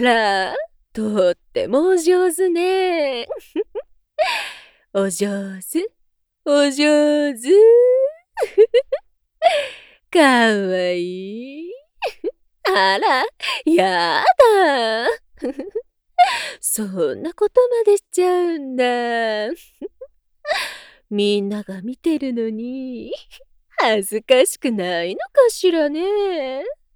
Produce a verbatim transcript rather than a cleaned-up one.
ら、とってもお上手ね。お上手、お上手。かわいい。あら、やだ。そんなことまでしちゃうんだ。みんなが見てるのに、恥ずかしくないのかしらね。